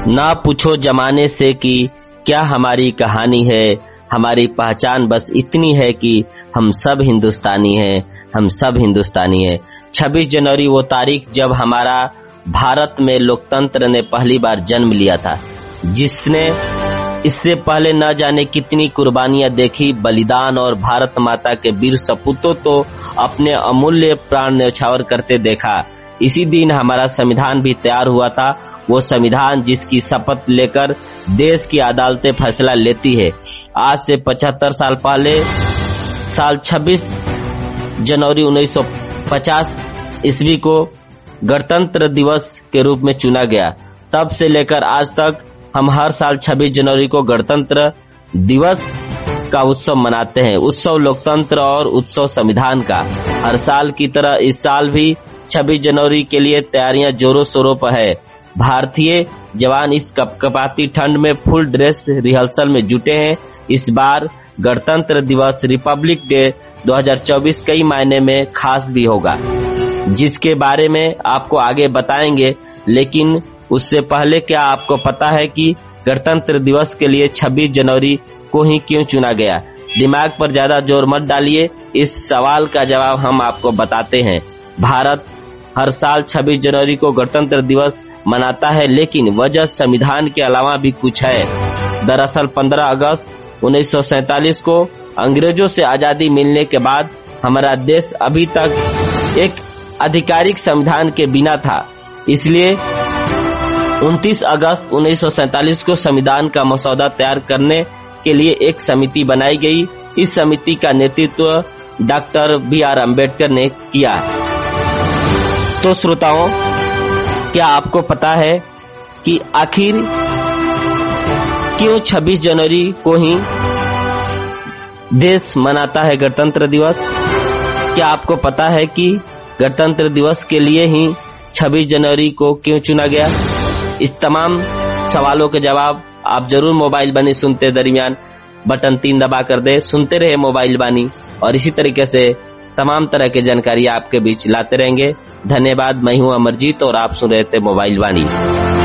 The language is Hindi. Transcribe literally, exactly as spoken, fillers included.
ना पूछो जमाने से कि क्या हमारी कहानी है, हमारी पहचान बस इतनी है कि हम सब हिंदुस्तानी हैं, हम सब हिंदुस्तानी हैं। छब्बीस जनवरी वो तारीख जब हमारा भारत में लोकतंत्र ने पहली बार जन्म लिया था, जिसने इससे पहले न जाने कितनी कुर्बानियां देखी, बलिदान और भारत माता के वीर सपूतों तो अपने अमूल्य प्राण न्यौछावर करते देखा। इसी दिन हमारा संविधान भी तैयार हुआ था, वो संविधान जिसकी शपथ लेकर देश की अदालतें फैसला लेती है। आज से पचहत्तर साल पहले साल छब्बीस जनवरी उन्नीस सौ पचास ईस्वी को गणतंत्र दिवस के रूप में चुना गया। तब से लेकर आज तक हम हर साल छब्बीस जनवरी को गणतंत्र दिवस का उत्सव मनाते हैं। उत्सव लोकतंत्र और उत्सव संविधान का। हर साल की तरह इस साल भी छब्बीस जनवरी के लिए तैयारियां जोरों शोरों पर है। भारतीय जवान इस कपकपाती ठंड में फुल ड्रेस रिहर्सल में जुटे हैं। इस बार गणतंत्र दिवस रिपब्लिक डे दो हज़ार चौबीस कई मायने में खास भी होगा, जिसके बारे में आपको आगे बताएंगे। लेकिन उससे पहले क्या आपको पता है कि गणतंत्र दिवस के लिए छब्बीस जनवरी को ही क्यों चुना गया? दिमाग पर ज्यादा जोर मत डालिए, इस सवाल का जवाब हम आपको बताते हैं। भारत हर साल छब्बीस जनवरी को गणतंत्र दिवस मनाता है, लेकिन वजह संविधान के अलावा भी कुछ है। दरअसल पंद्रह अगस्त उन्नीस सौ सैतालीस को अंग्रेजों से आजादी मिलने के बाद हमारा देश अभी तक एक आधिकारिक संविधान के बिना था। इसलिए उनतीस अगस्त उन्नीस सौ सैतालीस को संविधान का मसौदा तैयार करने के लिए एक समिति बनाई गई। इस समिति का नेतृत्व डॉक्टर बी आर अम्बेडकर ने किया। तो श्रोताओं, क्या आपको पता है कि आखिर क्यों छब्बीस जनवरी को ही देश मनाता है गणतंत्र दिवस? क्या आपको पता है कि गणतंत्र दिवस के लिए ही छब्बीस जनवरी को क्यों चुना गया? इस तमाम सवालों के जवाब आप जरूर मोबाइल बानी सुनते दरमियान बटन तीन दबा कर दे। सुनते रहे मोबाइल बानी, और इसी तरीके से तमाम तरह की जानकारी आपके बीच लाते रहेंगे। धन्यवाद। मैं हूं अमरजीत और आप सुन रहे थे मोबाइल बानी।